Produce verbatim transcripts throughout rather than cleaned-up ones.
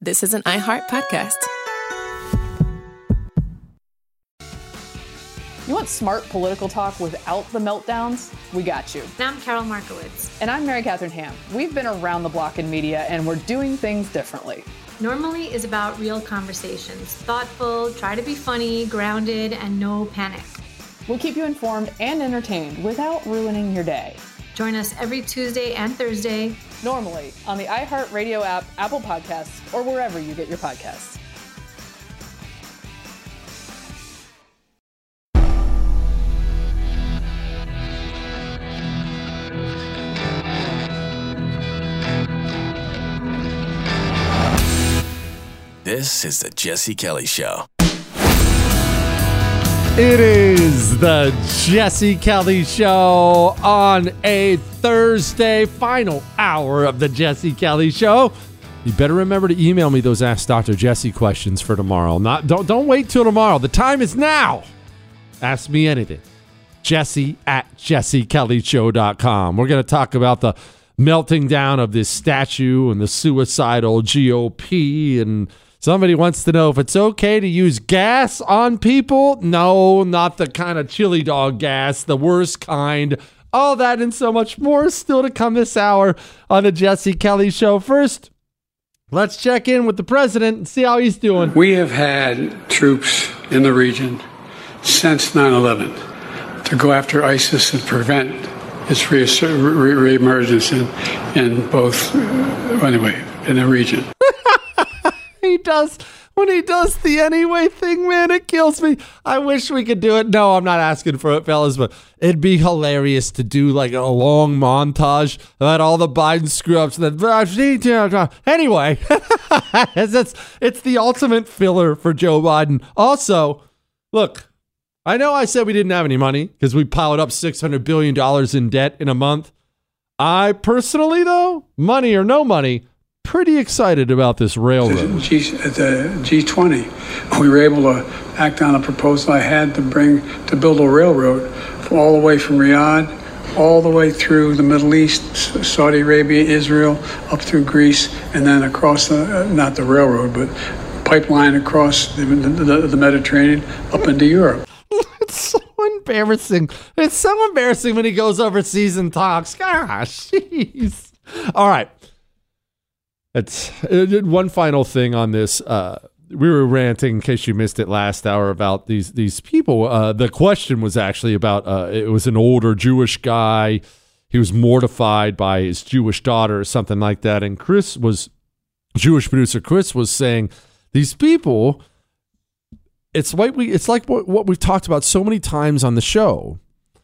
This is an iHeart podcast. You want smart political talk without the meltdowns? We got you. And I'm Carol Markowitz. And I'm Mary Catherine Ham. We've been around the block in media, and we're doing things differently. Normally is about real conversations. Thoughtful, try to be funny, grounded, and no panic. We'll keep you informed and entertained without ruining your day. Join us every Tuesday and Thursday. Normally on the iHeartRadio app, Apple Podcasts, or wherever you get your podcasts. This is the Jesse Kelly Show. It is the Jesse Kelly Show on a Thursday, final hour of the Jesse Kelly Show. You better remember to email me those Ask Doctor Jesse questions for tomorrow. Not don't don't wait till tomorrow. The time is now. Ask me anything. Jesse at jesse kelly show dot com. We're going to talk about the melting down of this statue and the suicidal G O P, and somebody wants to know if it's okay to use gas on people. No, not the kind of chili dog gas, the worst kind. All that and so much more still to come this hour on the Jesse Kelly Show. First, let's check in with the president and see how he's doing. We have had troops in the region since nine eleven to go after ISIS and prevent its re- re- re-emergence in, in both, uh, anyway, in the region. He does, when he does the anyway thing, man, it kills me. I wish we could do it. No, I'm not asking for it, fellas, but it'd be hilarious to do like a long montage about all the Biden screw-ups. Anyway, it's, it's the ultimate filler for Joe Biden. Also, look, I know I said we didn't have any money because we piled up six hundred billion dollars in debt in a month. I personally, though, money or no money, pretty excited about this railroad. At G, at the G twenty, we were able to act on a proposal I had to bring to build a railroad all the way from Riyadh, all the way through the Middle East, Saudi Arabia, Israel, up through Greece, and then across the, uh, not the railroad, but pipeline across the, the, the Mediterranean up into Europe. It's so embarrassing. It's so embarrassing when he goes overseas and talks. Gosh, jeez. All right. It's uh, one final thing on this. Uh, we were ranting, in case you missed it last hour, about these these people. Uh, the question was actually about, uh, it was an older Jewish guy. He was mortified by his Jewish daughter or something like that. And Chris was, Jewish producer Chris was saying, these people, it's like, we, it's like what, what we've talked about so many times on the show,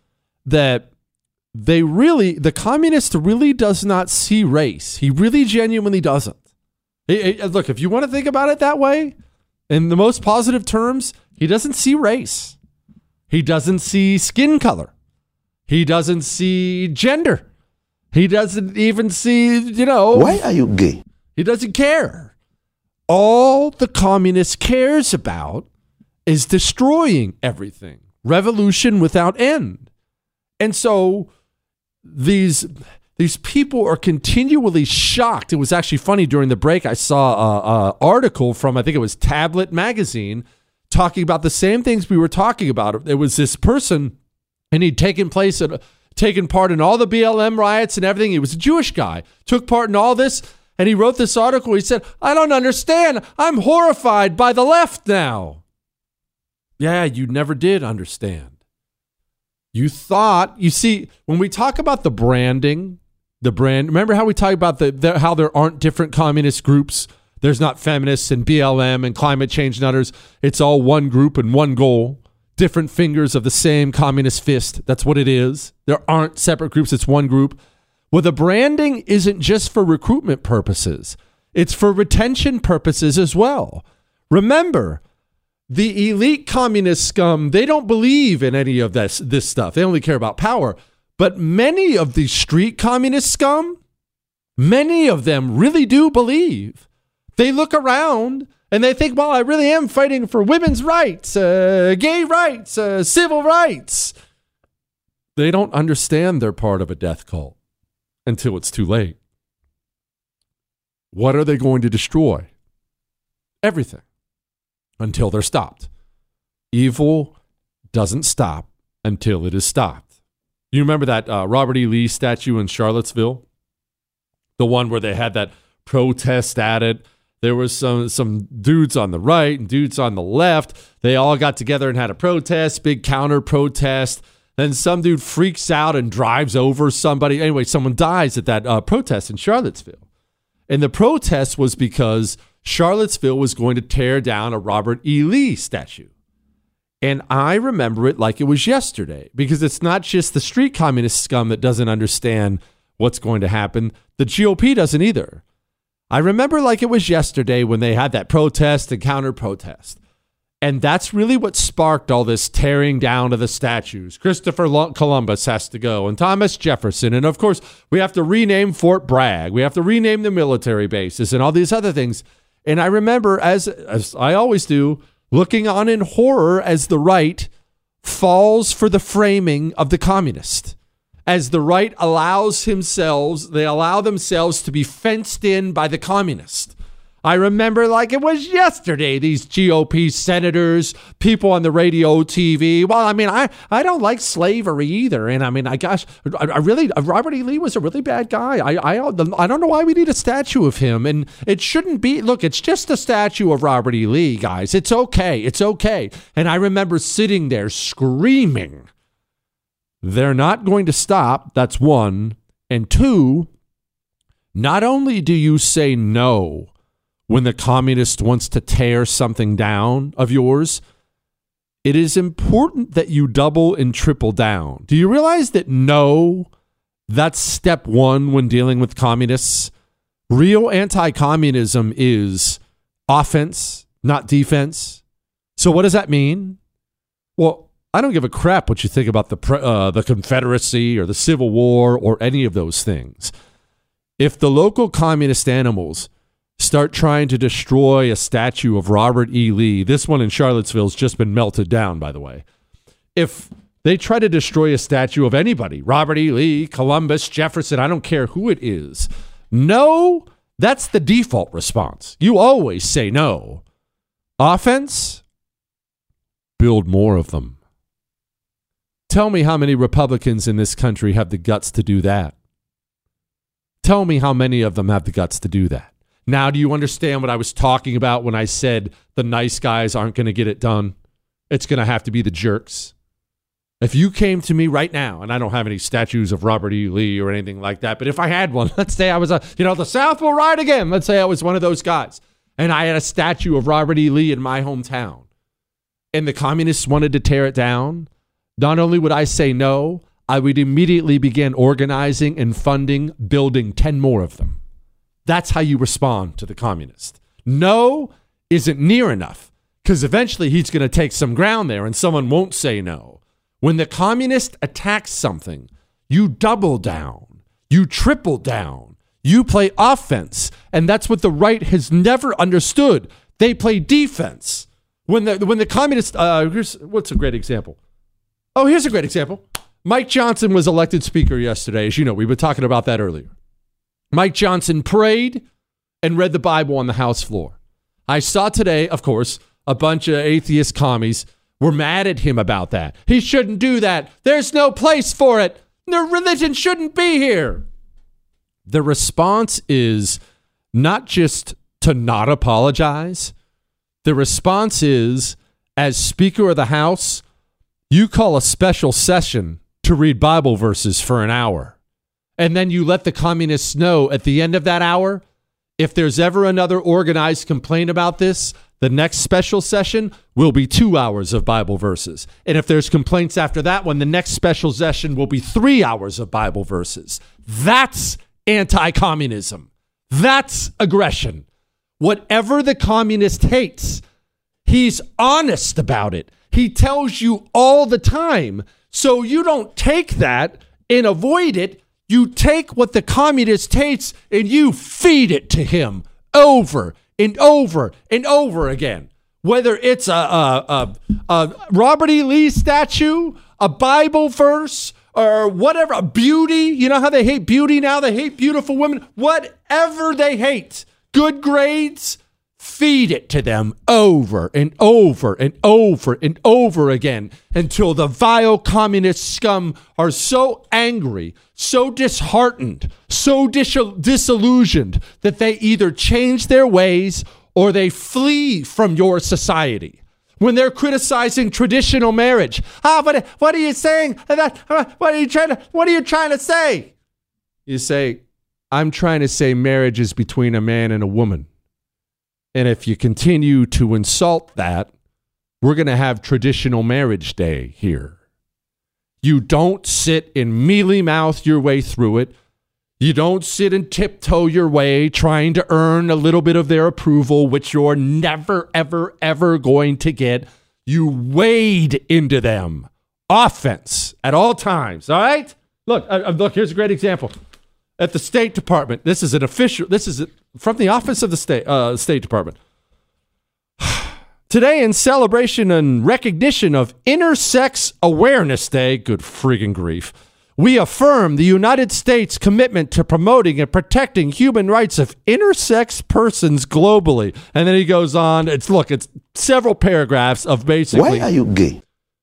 that they really, the communist really does not see race. He really genuinely doesn't. It, it, look, if you want to think about it that way, in the most positive terms, he doesn't see race. He doesn't see skin color. He doesn't see gender. He doesn't even see, you know. Why are you gay? He doesn't care. All the communist cares about is destroying everything. Revolution without end. And so these these people are continually shocked. It was actually funny during the break. I saw an article from, I think it was Tablet Magazine, talking about the same things we were talking about. It was this person, and he'd taken place at, taken part in all the B L M riots and everything. He was a Jewish guy, took part in all this, and he wrote this article. He said, "I don't understand. I'm horrified by the left now." Yeah, you never did understand. You thought, you see, when we talk about the branding, the brand, remember how we talk about the, the how there aren't different communist groups? There's not feminists and B L M and climate change nutters. It's all one group and one goal. Different fingers of the same communist fist. That's what it is. There aren't separate groups. It's one group. Well, the branding isn't just for recruitment purposes. It's for retention purposes as well. Remember, the elite communist scum, they don't believe in any of this, this stuff. They only care about power. But many of the street communist scum, many of them really do believe. They look around and they think, well, I really am fighting for women's rights, uh, gay rights, uh, civil rights. They don't understand they're part of a death cult until it's too late. What are they going to destroy? everything until they're stopped. Evil doesn't stop until it is stopped. You remember that uh, Robert E. Lee statue in Charlottesville? The one where they had that protest at it. There was some some dudes on the right and dudes on the left. They all got together and had a protest, big counter protest. Then some dude freaks out and drives over somebody. Anyway, someone dies at that uh, protest in Charlottesville. And the protest was because Charlottesville was going to tear down a Robert E. Lee statue. And I remember it like it was yesterday, because it's not just the street communist scum that doesn't understand what's going to happen. The G O P doesn't either. I remember like it was yesterday when they had that protest and counter protest. And that's really what sparked all this tearing down of the statues. Christopher Columbus has to go, and Thomas Jefferson. And of course, we have to rename Fort Bragg. We have to rename the military bases and all these other things. And I remember, as, as I always do, looking on in horror as the right falls for the framing of the communist. As the right allows themselves, they allow themselves to be fenced in by the communist. I remember like it was yesterday, these G O P senators, people on the radio, T V. Well, I mean, I, I don't like slavery either. And I mean, I gosh, I, I really, Robert E. Lee was a really bad guy. I, I, I don't know why we need a statue of him. And it shouldn't be, look, it's just a statue of Robert E. Lee, guys. It's okay. It's okay. And I remember sitting there screaming, they're not going to stop. That's one. And two, not only do you say no when the communist wants to tear something down of yours, it is important that you double and triple down. Do you realize that no, that's step one when dealing with communists? Real anti-communism is offense, not defense. So what does that mean? Well, I don't give a crap what you think about the uh, the Confederacy or the Civil War or any of those things. If the local communist animals start trying to destroy a statue of Robert E. Lee, this one in Charlottesville has just been melted down, by the way. If they try to destroy a statue of anybody, Robert E. Lee, Columbus, Jefferson, I don't care who it is, no, that's the default response. You always say no. Offense, build more of them. Tell me how many Republicans in this country have the guts to do that. Tell me how many of them have the guts to do that. Now, do you understand what I was talking about when I said the nice guys aren't going to get it done? It's going to have to be the jerks. If you came to me right now, and I don't have any statues of Robert E. Lee or anything like that, but if I had one, let's say I was a, you know, the South will ride again. Let's say I was one of those guys, and I had a statue of Robert E. Lee in my hometown, and the communists wanted to tear it down. Not only would I say no, I would immediately begin organizing and funding, building ten more of them. That's how you respond to the communist. No isn't near enough, because eventually he's going to take some ground there and someone won't say no. When the communist attacks something, you double down, you triple down, you play offense. And that's what the right has never understood. They play defense. When the, when the communist, uh, here's, what's a great example? Oh, here's a great example. Mike Johnson was elected speaker yesterday. As you know, we were talking about that earlier. Mike Johnson prayed and read the Bible on the House floor. I saw today, of course, a bunch of atheist commies were mad at him about that. He shouldn't do that. There's no place for it. The religion shouldn't be here. The response is not just to not apologize. The response is, as Speaker of the House, you call a special session to read Bible verses for an hour. And then you let the communists know at the end of that hour, if there's ever another organized complaint about this, the next special session will be two hours of Bible verses. And if there's complaints after that one, the next special session will be three hours of Bible verses. That's anti-communism. That's aggression. Whatever the communist hates, he's honest about it. He tells you all the time. So you don't take that and avoid it. You take what the communist hates and you feed it to him over and over and over again. Whether it's a, a, a, a Robert E. Lee statue, a Bible verse, or whatever, a beauty. You know how they hate beauty now? They hate beautiful women. Whatever they hate, good grades, Feed it to them over and over and over and over again until the vile communist scum are so angry, so disheartened, so dis- disillusioned that they either change their ways or they flee from your society. When they're criticizing traditional marriage, ah, what, what are you saying? What are you trying to, what are you trying to say? You say, I'm trying to say marriage is between a man and a woman. And if you continue to insult that, we're going to have traditional marriage day here. You don't sit and mealy mouth your way through it. You don't sit and tiptoe your way trying to earn a little bit of their approval, which you're never, ever, ever going to get. You wade into them. Offense at all times, all right? Look, uh, look, here's a great example. At the State Department, this is an official, this is from the Office of the State, uh, State Department. Today, in celebration and recognition of Intersex Awareness Day, good friggin' grief, we affirm the United States' commitment to promoting and protecting human rights of intersex persons globally. And then he goes on, it's, look, it's several paragraphs of basically... Why are you gay?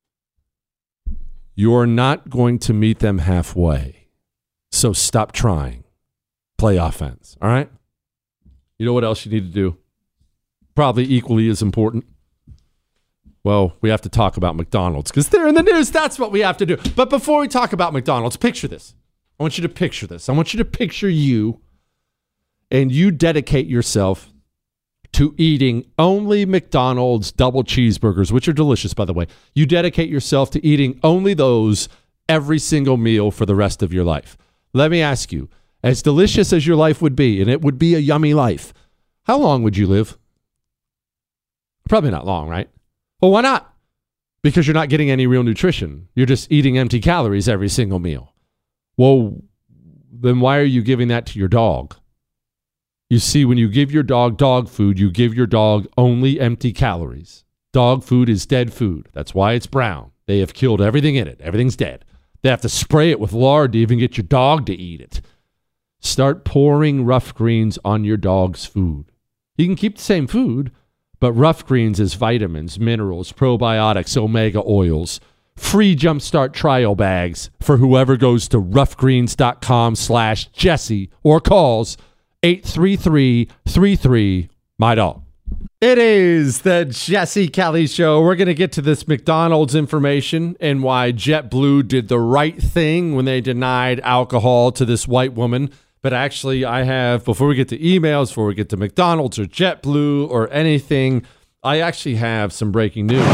You're not going to meet them halfway. So stop trying. Play offense, all right? You know what else you need to do? Probably equally as important. Well, we have to talk about McDonald's because they're in the news. That's what we have to do. But before we talk about McDonald's, picture this. I want you to picture this. I want you to picture you and you dedicate yourself to eating only McDonald's double cheeseburgers, which are delicious, by the way. You dedicate yourself to eating only those every single meal for the rest of your life. Let me ask you, as delicious as your life would be, and it would be a yummy life, how long would you live? Probably not long, right? Well, why not? Because you're not getting any real nutrition. You're just eating empty calories every single meal. Well, then why are you giving that to your dog? You see, when you give your dog dog food, you give your dog only empty calories. Dog food is dead food. That's why it's brown. They have killed everything in it. Everything's dead. They have to spray it with lard to even get your dog to eat it. Start pouring Rough Greens on your dog's food. You can keep the same food, but Rough Greens is vitamins, minerals, probiotics, omega oils. Free Jumpstart trial bags for whoever goes to roughgreens.com slash Jesse or calls eight three three, three three, my dog. It is the Jesse Kelly Show. We're going to get to this McDonald's information and why JetBlue did the right thing when they denied alcohol to this white woman. But actually, I have, before we get to emails, before we get to McDonald's or JetBlue or anything, I actually have some breaking news.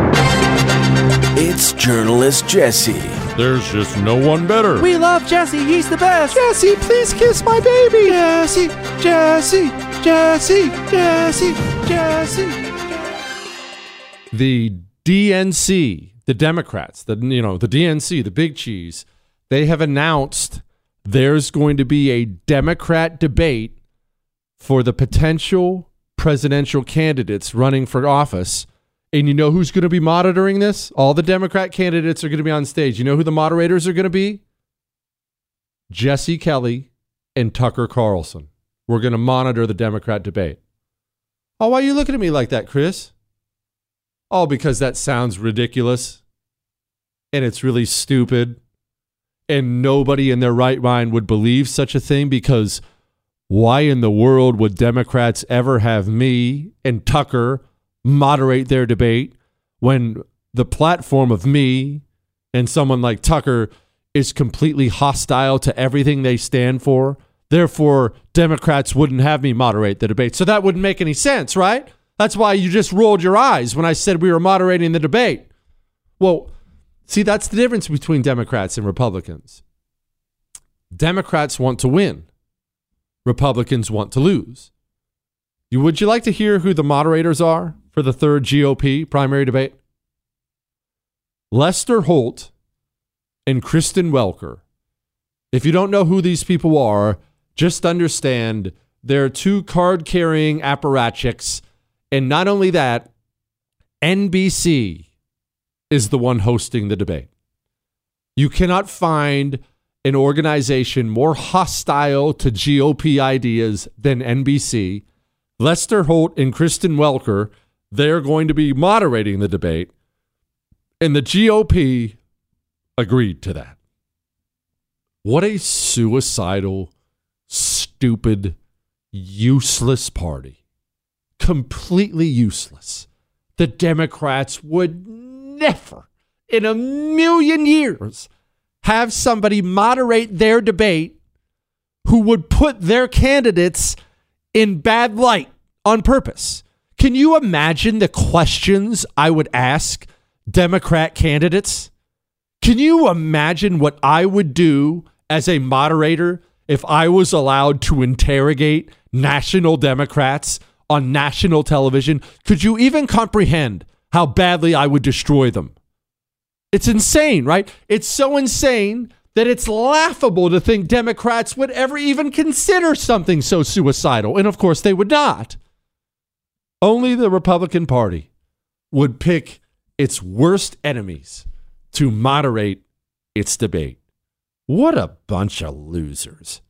It's journalist Jesse. There's just no one better. We love Jesse. He's the best. Jesse, please kiss my baby. Jesse, Jesse, Jesse, Jesse, Jesse. The D N C, the Democrats, the you know, the D N C, the big cheese, they have announced there's going to be a Democrat debate for the potential presidential candidates running for office. And you know who's going to be monitoring this? All the Democrat candidates are going to be on stage. You know who the moderators are going to be? Jesse Kelly and Tucker Carlson. We're going to monitor the Democrat debate. Oh, why are you looking at me like that, Chris? Oh, because that sounds ridiculous. And it's really stupid. And nobody in their right mind would believe such a thing, because why in the world would Democrats ever have me and Tucker moderate their debate when the platform of me and someone like Tucker is completely hostile to everything they stand for? Therefore, Democrats wouldn't have me moderate the debate. So that wouldn't make any sense, right? That's why you just rolled your eyes when I said we were moderating the debate. Well, see, that's the difference between Democrats and Republicans. Democrats want to win. Republicans want to lose. You, would you like to hear who the moderators are for the third G O P primary debate? Lester Holt and Kristen Welker. If you don't know who these people are, just understand they're two card-carrying apparatchiks. And not only that, N B C is the one hosting the debate. You cannot find an organization more hostile to G O P ideas than N B C. Lester Holt and Kristen Welker, they're going to be moderating the debate. And the G O P agreed to that. What a suicidal, stupid, useless party. Completely useless. The Democrats would never, in a million years, have somebody moderate their debate who would put their candidates in bad light on purpose. Can you imagine the questions I would ask Democrat candidates? Can you imagine what I would do as a moderator if I was allowed to interrogate national Democrats on national television? Could you even comprehend how badly I would destroy them? It's insane, right? It's so insane that it's laughable to think Democrats would ever even consider something so suicidal. And of course, they would not. Only the Republican Party would pick its worst enemies to moderate its debate. What a bunch of losers.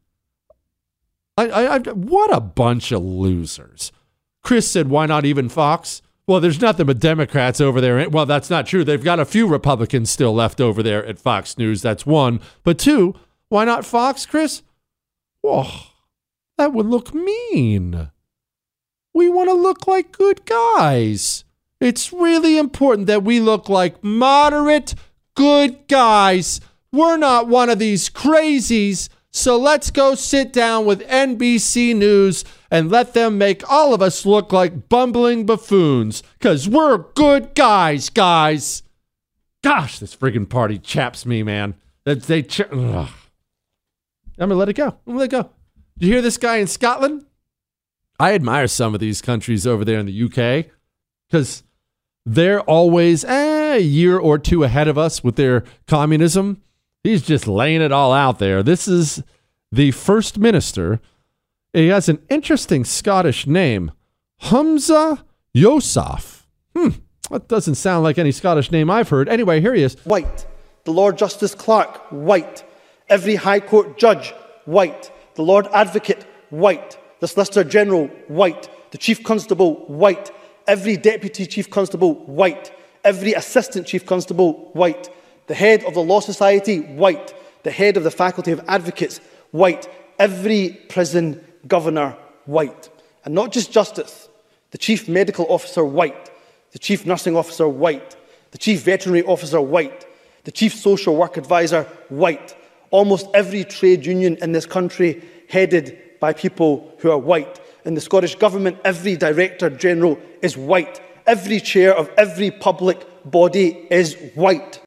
I, I, I, what a bunch of losers. Chris said, why not even Fox? Well, there's nothing but Democrats over there. Well, that's not true. They've got a few Republicans still left over there at Fox News. That's one. But two, why not Fox, Chris? Oh, that would look mean. We want to look like good guys. It's really important that we look like moderate, good guys. We're not one of these crazies. So let's go sit down with N B C News and let them make all of us look like bumbling buffoons, because we're good guys, guys. Gosh, this friggin' party chaps me, man. They, they ch- I'm going to let it go. I'm going to let it go. Did you hear this guy in Scotland? I admire some of these countries over there in the U K because they're always eh, a year or two ahead of us with their communism. He's just laying it all out there. This is the First Minister. He has an interesting Scottish name, Humza Yousaf. Hmm, that doesn't sound like any Scottish name I've heard. Anyway, here he is. White. The Lord Justice Clerk, white. Every High Court judge, white. The Lord Advocate, white. The Solicitor General, white. The Chief Constable, white. Every Deputy Chief Constable, white. Every Assistant Chief Constable, white. The head of the Law Society, white. The head of the Faculty of Advocates, white. Every prison governor, white. And not just justice. The Chief Medical Officer, white. The Chief Nursing Officer, white. The Chief Veterinary Officer, white. The Chief Social Work Advisor, white. Almost every trade union in this country headed by people who are white. In the Scottish Government, every Director General is white. Every chair of every public body is white.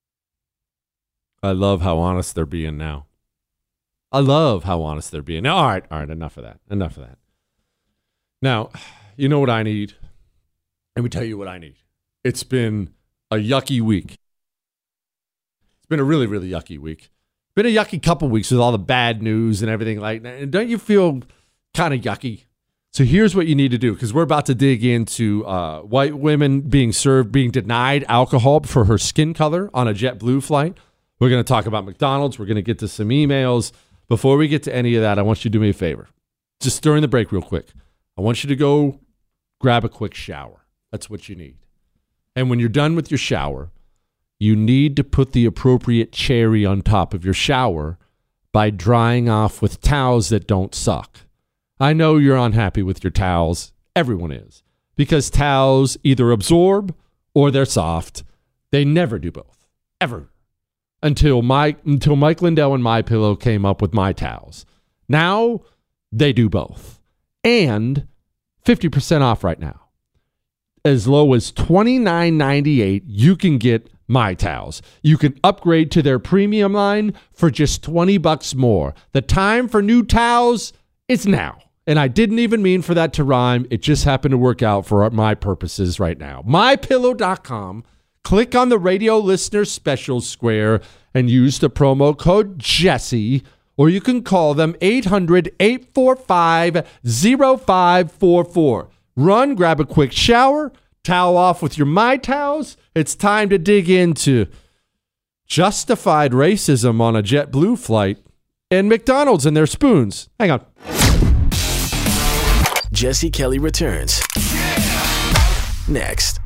I love how honest they're being now. I love how honest they're being. Now, all right, all right, enough of that. Enough of that. Now, you know what I need? Let me tell you what I need. It's been a yucky week. It's been a really, really yucky week. Been a yucky couple weeks with all the bad news and everything like that. And don't you feel kind of yucky? So here's what you need to do, because we're about to dig into uh, white women being served, being denied alcohol for her skin color on a JetBlue flight. We're going to talk about McDonald's. We're going to get to some emails. Before we get to any of that, I want you to do me a favor. Just during the break real quick. I want you to go grab a quick shower. That's what you need. And when you're done with your shower, you need to put the appropriate cherry on top of your shower by drying off with towels that don't suck. I know you're unhappy with your towels. Everyone is. Because towels either absorb or they're soft. They never do both. Ever. Until Mike, until Mike Lindell and MyPillow came up with My Towels. Now, they do both. And fifty percent off right now. As low as twenty-nine ninety-eight, you can get My Towels. You can upgrade to their premium line for just twenty bucks more. The time for new towels is now. And I didn't even mean for that to rhyme. It just happened to work out for my purposes right now. my pillow dot com. Click on the radio listener special square and use the promo code Jesse, or you can call them eight hundred, eight four five, zero five four four. Run, grab a quick shower, towel off with your My Towels. It's time to dig into justified racism on a JetBlue flight and McDonald's and their spoons. Hang on. Jesse Kelly returns next.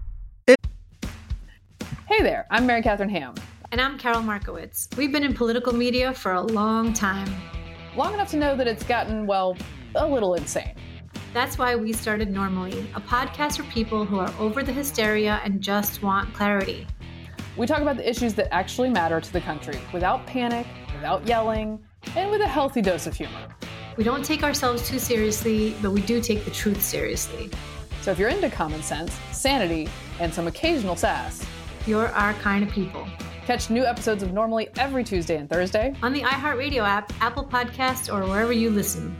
Hey there, I'm Mary Catherine Ham. And I'm Carol Markowitz. We've been in political media for a long time. Long enough to know that it's gotten, well, a little insane. That's why we started Normally, a podcast for people who are over the hysteria and just want clarity. We talk about the issues that actually matter to the country without panic, without yelling, and with a healthy dose of humor. We don't take ourselves too seriously, but we do take the truth seriously. So if you're into common sense, sanity, and some occasional sass, you're our kind of people. Catch new episodes of Normally every Tuesday and Thursday on the iHeartRadio app, Apple Podcasts, or wherever you listen.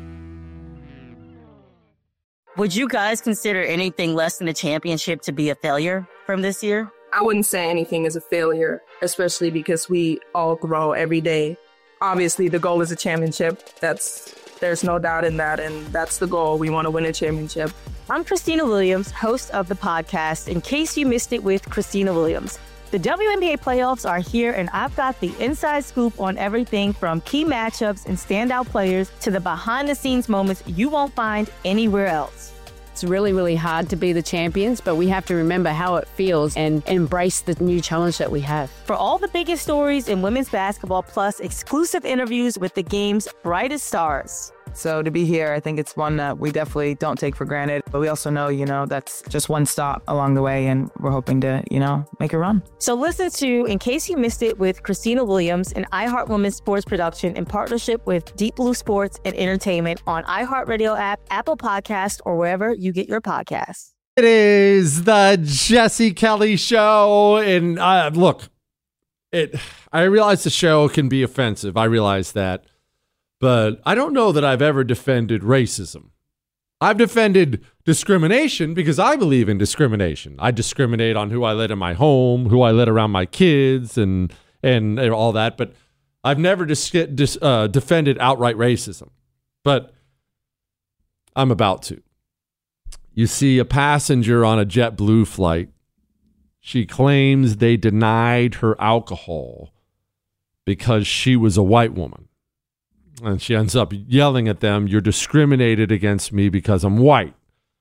Would you guys consider anything less than a championship to be a failure from this year? I wouldn't say anything is a failure, especially because we all grow every day. Obviously, the goal is a championship. That's there's no doubt in that, and that's the goal. We want to win a championship. I'm Christina Williams, host of the podcast, In Case You Missed It with Christina Williams. The W N B A playoffs are here, and I've got the inside scoop on everything from key matchups and standout players to the behind-the-scenes moments you won't find anywhere else. It's really, really hard to be the champions, but we have to remember how it feels and embrace the new challenge that we have. For all the biggest stories in women's basketball, plus exclusive interviews with the game's brightest stars. So to be here, I think it's one that we definitely don't take for granted. But we also know, you know, that's just one stop along the way, and we're hoping to, you know, make a run. So listen to In Case You Missed It with Christina Williams, an iHeart Women's sports production in partnership with Deep Blue Sports and Entertainment on iHeartRadio app, Apple Podcast, or wherever you get your podcasts. It is the Jesse Kelly Show. And uh, look, it. I realize the show can be offensive. I realize that. But I don't know that I've ever defended racism. I've defended discrimination because I believe in discrimination. I discriminate on who I let in my home, who I let around my kids, and and, and all that. But I've never dis- dis- uh, defended outright racism. But I'm about to. You see a passenger on a JetBlue flight. She claims they denied her alcohol because she was a white woman. And she ends up yelling at them, "You're discriminated against me because I'm white."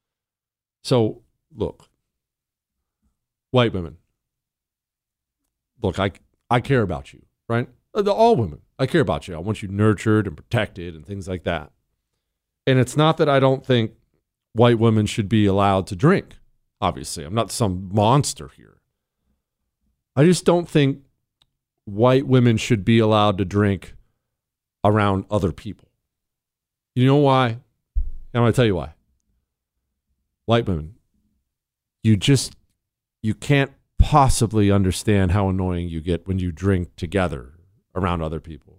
So, look, white women, look, I, I care about you, right? All women, I care about you. I want you nurtured and protected and things like that. And it's not that I don't think white women should be allowed to drink. Obviously, I'm not some monster here. I just don't think white women should be allowed to drink around other people. You know why? I'm going to tell you why. White women, you just, you can't possibly understand how annoying you get when you drink together around other people.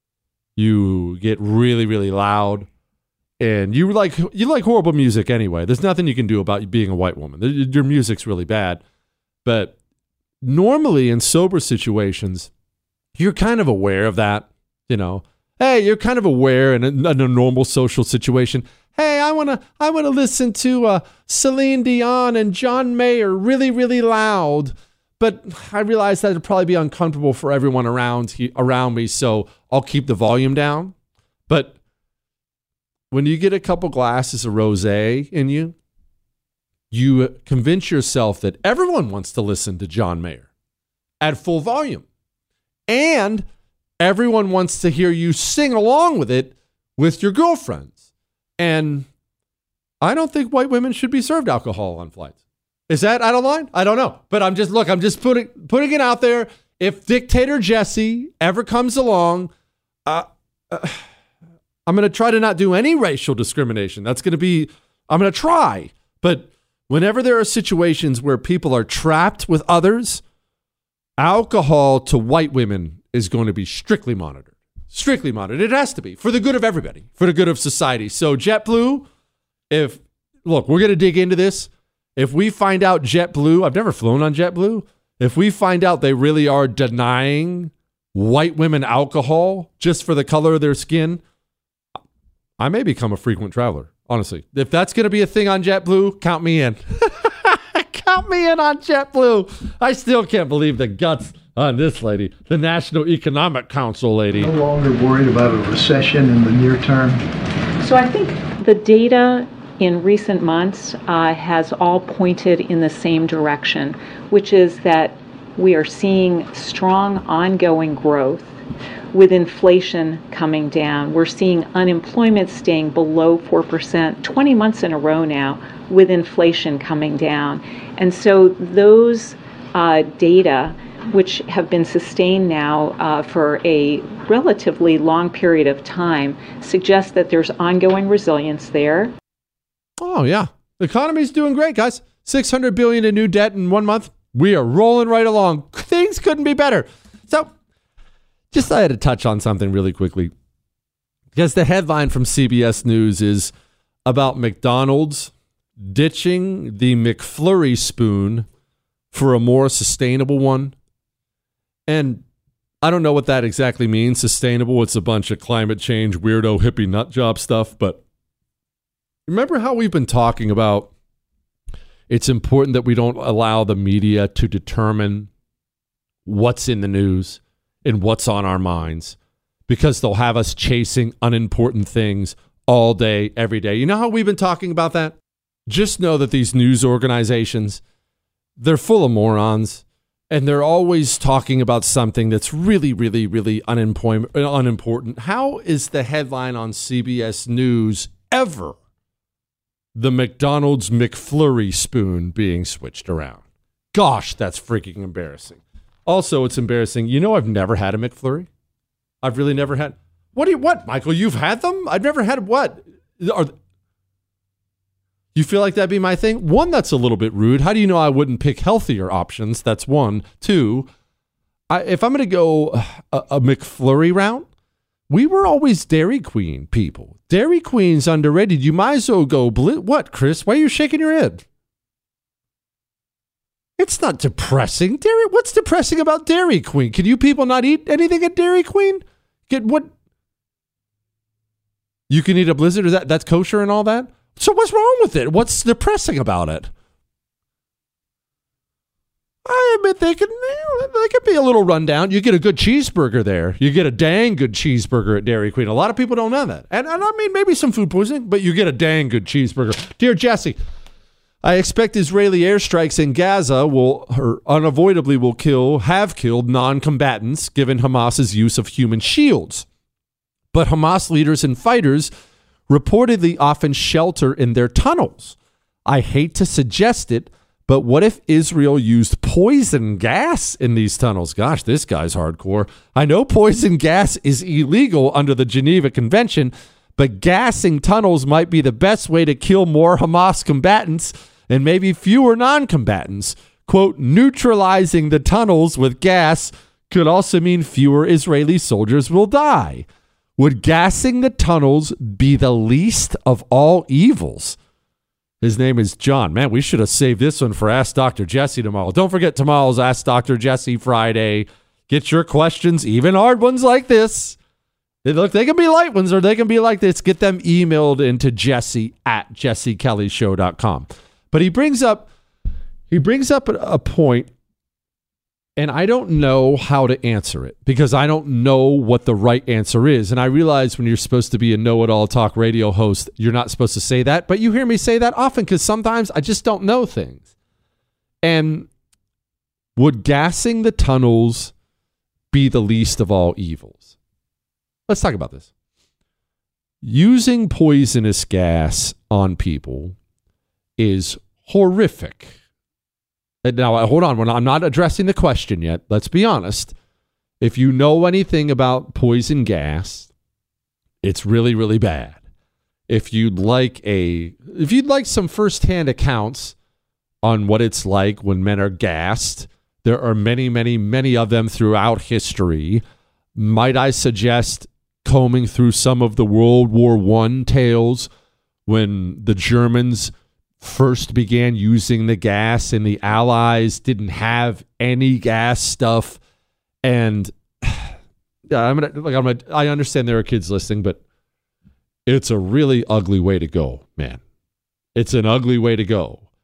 You get really, really loud, and you like you like horrible music anyway. There's nothing you can do about being a white woman. Your music's really bad. But normally in sober situations, you're kind of aware of that, you know. Hey, you're kind of aware in a, in a normal social situation. Hey, I want to I want to listen to uh, Celine Dion and John Mayer really, really loud. But I realize that it'd probably be uncomfortable for everyone around he, around me, so I'll keep the volume down. But when you get a couple glasses of rosé in you, you convince yourself that everyone wants to listen to John Mayer at full volume. And everyone wants to hear you sing along with it with your girlfriends. And I don't think white women should be served alcohol on flights. Is that out of line? I don't know. But I'm just, look, I'm just putting putting it out there. If Dictator Jesse ever comes along, uh, uh, I'm going to try to not do any racial discrimination. That's going to be, I'm going to try. But whenever there are situations where people are trapped with others, alcohol to white women is going to be strictly monitored. Strictly monitored. It has to be for the good of everybody, for the good of society. So JetBlue, if, look, we're going to dig into this. If we find out JetBlue, I've never flown on JetBlue. If we find out they really are denying white women alcohol just for the color of their skin, I may become a frequent traveler, honestly. If that's going to be a thing on JetBlue, count me in. Count me in on JetBlue. I still can't believe the guts on this lady, the National Economic Council lady. No longer worried about a recession in the near term. So I think the data in recent months uh, has all pointed in the same direction, which is that we are seeing strong ongoing growth with inflation coming down. We're seeing unemployment staying below four percent twenty months in a row now, with inflation coming down. And so those uh, data, which have been sustained now uh, for a relatively long period of time, suggest that there's ongoing resilience there. Oh, yeah. The economy's doing great, guys. six hundred billion dollars in new debt in one month. We are rolling right along. Things couldn't be better. So, just I had to touch on something really quickly. Because the headline from C B S News is about McDonald's ditching the McFlurry spoon for a more sustainable one. And I don't know what that exactly means, sustainable. It's a bunch of climate change, weirdo, hippie nut job stuff. But remember how we've been talking about it's important that we don't allow the media to determine what's in the news and what's on our minds, because they'll have us chasing unimportant things all day, every day. You know how we've been talking about that? Just know that these news organizations, they're full of morons, and they're always talking about something that's really, really, really unimportant. How is the headline on C B S News ever the McDonald's McFlurry spoon being switched around? Gosh, that's freaking embarrassing. Also, it's embarrassing. You know, I've never had a McFlurry. I've really never had. What do you, what, Michael? You've had them? I've never had what? Are, you feel like that'd be my thing? One, that's a little bit rude. How do you know I wouldn't pick healthier options? That's one. Two, I, if I'm going to go a, a McFlurry route, we were always Dairy Queen people. Dairy Queen's underrated. You might as well go, bl- what, Chris? Why are you shaking your head? It's not depressing. Dairy, what's depressing about Dairy Queen? Can you people not eat anything at Dairy Queen? Get what? You can eat a Blizzard? Is that that's kosher and all that? So what's wrong with it? What's depressing about it? I admit they can, they can be a little rundown. You get a good cheeseburger there. You get a dang good cheeseburger at Dairy Queen. A lot of people don't know that. And, and I mean, maybe some food poisoning, but you get a dang good cheeseburger. Dear Jesse, I expect Israeli airstrikes in Gaza will, or unavoidably will kill, have killed non-combatants given Hamas's use of human shields. But Hamas leaders and fighters reportedly often shelter in their tunnels. I hate to suggest it, but what if Israel used poison gas in these tunnels? Gosh, this guy's hardcore. I know poison gas is illegal under the Geneva Convention, but gassing tunnels might be the best way to kill more Hamas combatants and maybe fewer non-combatants. Quote, neutralizing the tunnels with gas could also mean fewer Israeli soldiers will die. Would gassing the tunnels be the least of all evils? His name is John. Man, we should have saved this one for Ask Doctor Jesse tomorrow. Don't forget tomorrow's Ask Doctor Jesse Friday. Get your questions, even hard ones like this. They, look, they can be light ones or they can be like this. Get them emailed into Jesse at jesse kelly show dot com. But he brings up he brings up a, a point, and I don't know how to answer it because I don't know what the right answer is. And I realize when you're supposed to be a know-it-all talk radio host, you're not supposed to say that. But you hear me say that often because sometimes I just don't know things. And would gassing the tunnels be the least of all evils? Let's talk about this. Using poisonous gas on people is horrific. And now, hold on. I'm not addressing the question yet. Let's be honest. If you know anything about poison gas, it's really, really bad. If you'd like a, if you'd like some firsthand accounts on what it's like when men are gassed, there are many, many, many of them throughout history. Might I suggest combing through some of the World War One tales when the Germans first began using the gas and the Allies didn't have any gas stuff. And yeah, I'm gonna, like, I'm gonna, I understand there are kids listening, but it's a really ugly way to go, man. It's an ugly way to go.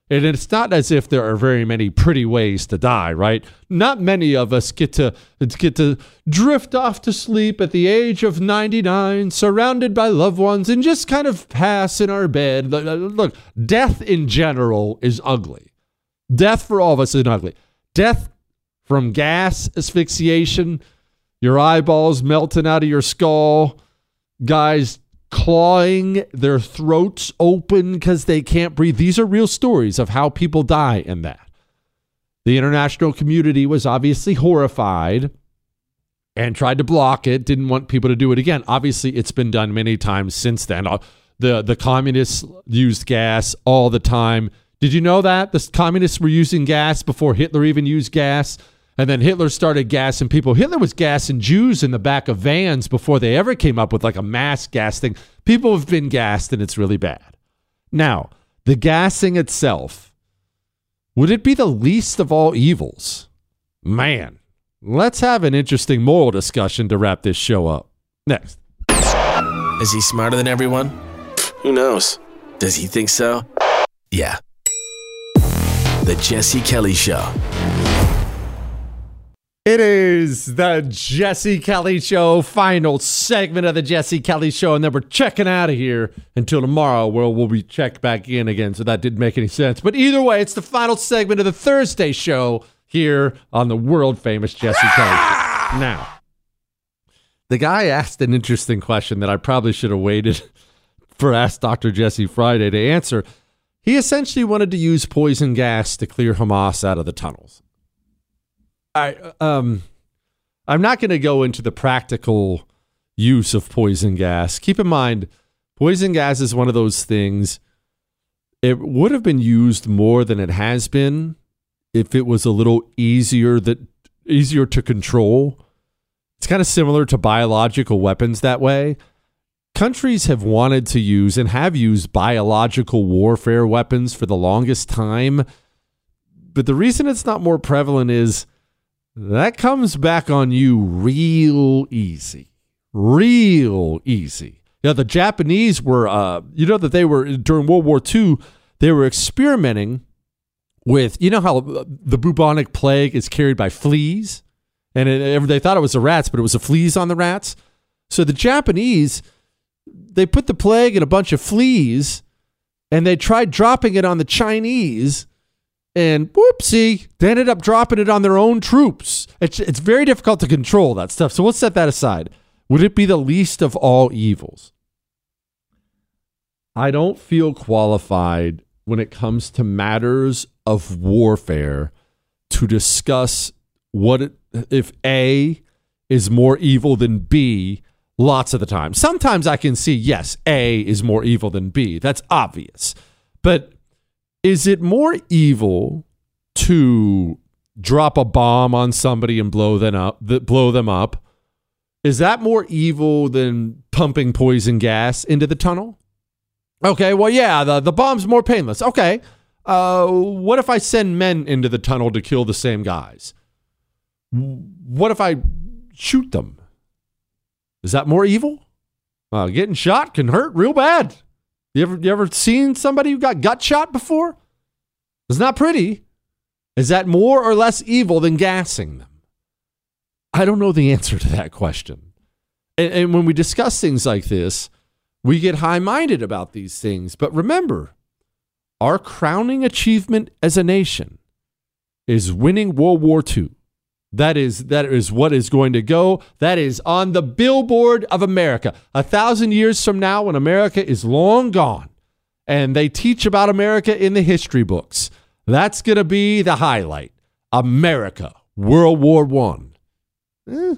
And it's not as if there are very many pretty ways to die, right? Not many of us get to get to drift off to sleep at the age of ninety-nine, surrounded by loved ones, and just kind of pass in our bed. Look, death in general is ugly. Death for all of us is ugly. Death from gas asphyxiation, your eyeballs melting out of your skull, guys clawing their throats open because they can't breathe. These are real stories of how people die in that. The international community was obviously horrified and tried to block it, didn't want people to do it again. Obviously, it's been done many times since then. The, the communists used gas all the time. Did you know that? The communists were using gas before Hitler even used gas. And then Hitler started gassing people. Hitler was gassing Jews in the back of vans before they ever came up with like a mass gas thing. People have been gassed, and it's really bad. Now, the gassing itself, would it be the least of all evils? Man, let's have an interesting moral discussion to wrap this show up. Next. Is he smarter than everyone? Who knows? Does he think so? Yeah. The Jesse Kelly Show. It is the Jesse Kelly Show, final segment of the Jesse Kelly Show, and then we're checking out of here until tomorrow, where we'll be checked back in again, so that didn't make any sense. But either way, it's the final segment of the Thursday show here on the world-famous Jesse Kelly Show. Now, the guy asked an interesting question that I probably should have waited for Ask Doctor Jesse Friday to answer. He essentially wanted to use poison gas to clear Hamas out of the tunnels. I, um, I'm not going to go into the practical use of poison gas. Keep in mind, poison gas is one of those things. It would have been used more than it has been if it was a little easier that easier to control. It's kind of similar to biological weapons that way. Countries have wanted to use and have used biological warfare weapons for the longest time. But the reason it's not more prevalent is that comes back on you real easy. Real easy. You know, the Japanese were, uh, you know that they were, during World War Two, they were experimenting with, you know how the bubonic plague is carried by fleas? And it, they thought it was the rats, but it was the fleas on the rats. So the Japanese, they put the plague in a bunch of fleas, and they tried dropping it on the Chinese, and whoopsie, they ended up dropping it on their own troops. It's it's very difficult to control that stuff. So we'll set that aside. Would it be the least of all evils? I don't feel qualified when it comes to matters of warfare to discuss what it, if A is more evil than B lots of the time. Sometimes I can see, yes, A is more evil than B. That's obvious. But is it more evil to drop a bomb on somebody and blow them up? Blow them up? Is that more evil than pumping poison gas into the tunnel? Okay, well, yeah, the, the bomb's more painless. Okay, uh, what if I send men into the tunnel to kill the same guys? What if I shoot them? Is that more evil? Uh, getting shot can hurt real bad. You ever, you ever seen somebody who got gut shot before? It's not pretty. Is that more or less evil than gassing them? I don't know the answer to that question. And, and when we discuss things like this, we get high-minded about these things. But remember, our crowning achievement as a nation is winning World War Two. That is, that is what is going to go. That is on the billboard of America. A thousand years from now, when America is long gone, and they teach about America in the history books, that's going to be the highlight. America, World War One. Eh,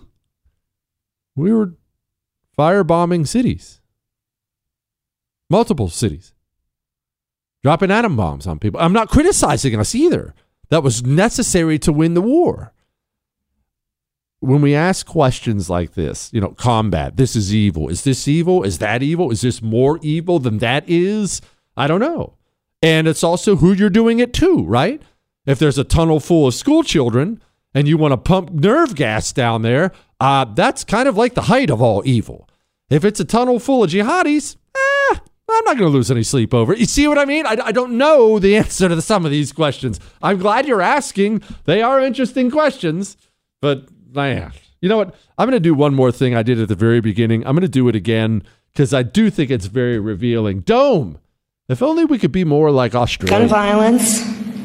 we were firebombing cities. Multiple cities. Dropping atom bombs on people. I'm not criticizing us either. That was necessary to win the war. When we ask questions like this, you know, combat, this is evil. Is this evil? Is that evil? Is this more evil than that is? I don't know. And it's also who you're doing it to, right? If there's a tunnel full of school children and you want to pump nerve gas down there, uh, that's kind of like the height of all evil. If it's a tunnel full of jihadis, eh, I'm not going to lose any sleep over it. You see what I mean? I, I don't know the answer to some of these questions. I'm glad you're asking. They are interesting questions. But, man, you know what? I'm going to do one more thing I did at the very beginning. I'm going to do it again because I do think it's very revealing. Dome, if only we could be more like Australia. Gun violence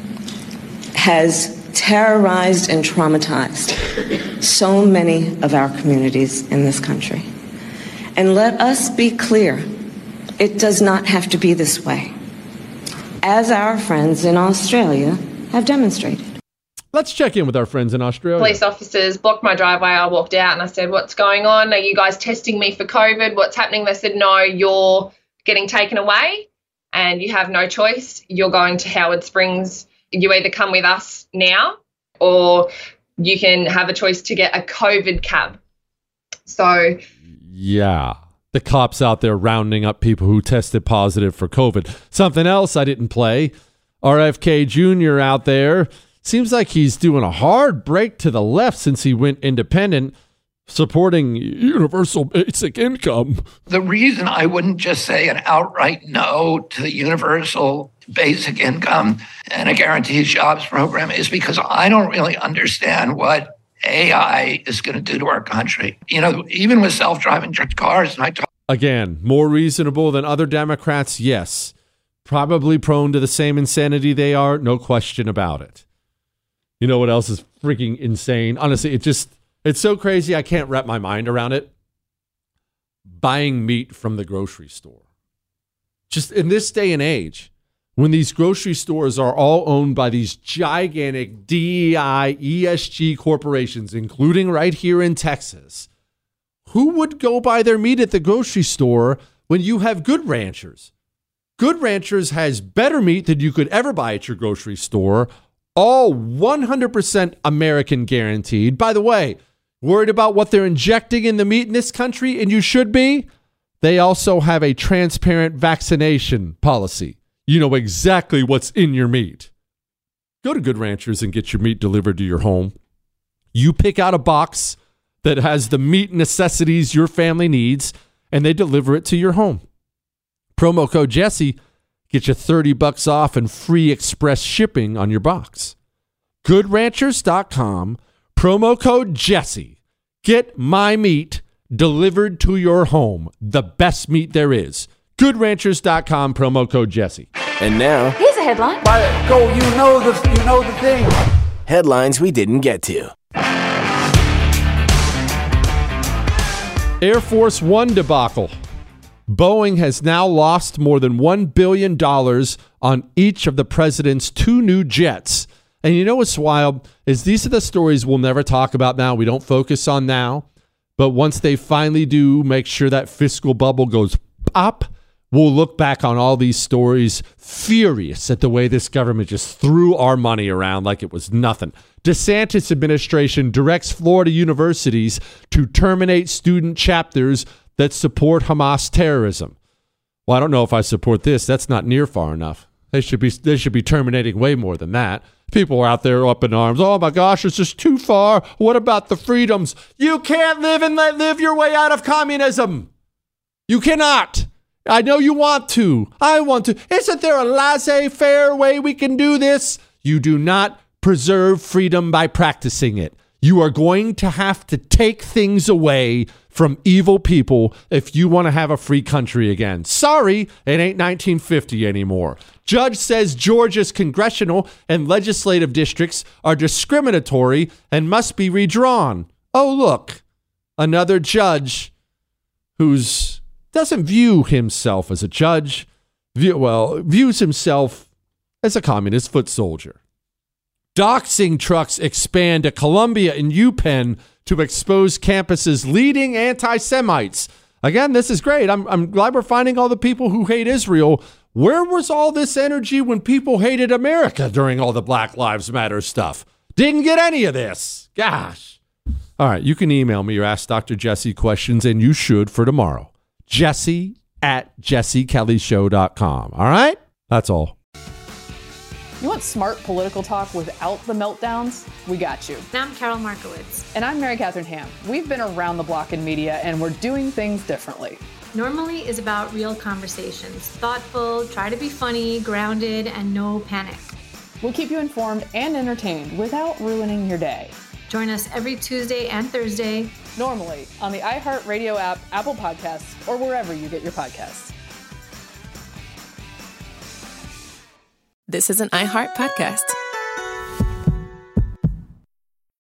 has terrorized and traumatized so many of our communities in this country. And let us be clear, it does not have to be this way, as our friends in Australia have demonstrated. Let's check in with our friends in Australia. Police officers blocked my driveway. I walked out and I said, what's going on? Are you guys testing me for COVID? What's happening? They said, no, you're getting taken away and you have no choice. You're going to Howard Springs. You either come with us now or you can have a choice to get a COVID cab. So, yeah, the cops out there rounding up people who tested positive for COVID. Something else I didn't play. R F K Junior out there. Seems like he's doing a hard break to the left since he went independent, supporting universal basic income. The reason I wouldn't just say an outright no to the universal basic income and a guaranteed jobs program is because I don't really understand what A I is going to do to our country. You know, even with self-driving cars, and I talk- Again, more reasonable than other Democrats, yes. Probably prone to the same insanity they are, no question about it. You know what else is freaking insane? Honestly, it just, it's so crazy I can't wrap my mind around it. Buying meat from the grocery store. Just in this day and age, when these grocery stores are all owned by these gigantic D E I, E S G corporations, including right here in Texas, who would go buy their meat at the grocery store when you have Good Ranchers? Good Ranchers has better meat than you could ever buy at your grocery store, all one hundred percent American guaranteed. By the way, worried about what they're injecting in the meat in this country, and you should be? They also have a transparent vaccination policy. You know exactly what's in your meat. Go to Good Ranchers and get your meat delivered to your home. You pick out a box that has the meat necessities your family needs, and they deliver it to your home. Promo code Jesse, get you thirty bucks off and free express shipping on your box. good ranchers dot com, promo code Jesse. Get my meat delivered to your home. The best meat there is. good ranchers dot com, promo code Jesse. And now, here's a headline. Go, you know the, you know the thing. Headlines we didn't get to. Air Force One debacle. Boeing has now lost more than one billion dollars on each of the president's two new jets. And you know what's wild is these are the stories we'll never talk about now. We don't focus on now. But once they finally do make sure that fiscal bubble goes pop, we'll look back on all these stories furious at the way this government just threw our money around like it was nothing. DeSantis administration directs Florida universities to terminate student chapters that support Hamas terrorism. Well, I don't know if I support this. That's not near far enough. They should be they should be terminating way more than that. People are out there up in arms. Oh my gosh, it's just too far. What about the freedoms? You can't live and let live your way out of communism. You cannot. I know you want to. I want to. Isn't there a laissez-faire way we can do this? You do not preserve freedom by practicing it. You are going to have to take things away from evil people if you want to have a free country again. Sorry, it ain't nineteen fifty anymore. Judge says Georgia's congressional and legislative districts are discriminatory and must be redrawn. Oh, look, another judge who's doesn't view himself as a judge, view, well, views himself as a communist foot soldier. Doxing trucks expand to Columbia and UPenn to expose campus's leading anti-Semites. Again, this is great. I'm, I'm glad we're finding all the people who hate Israel. Where was all this energy when people hated America during all the Black Lives Matter stuff? Didn't get any of this. Gosh. All right, you can email me or ask Doctor Jesse questions, and you should for tomorrow. Jesse at jesse kelly show dot com. All right? That's all. You want smart political talk without the meltdowns? We got you. I'm Carol Markowitz. And I'm Mary Catherine Ham. We've been around the block in media, and we're doing things differently. Normally is about real conversations, thoughtful, try to be funny, grounded, and no panic. We'll keep you informed and entertained without ruining your day. Join us every Tuesday and Thursday. Normally on the iHeartRadio app, Apple Podcasts, or wherever you get your podcasts. This is an iHeart podcast.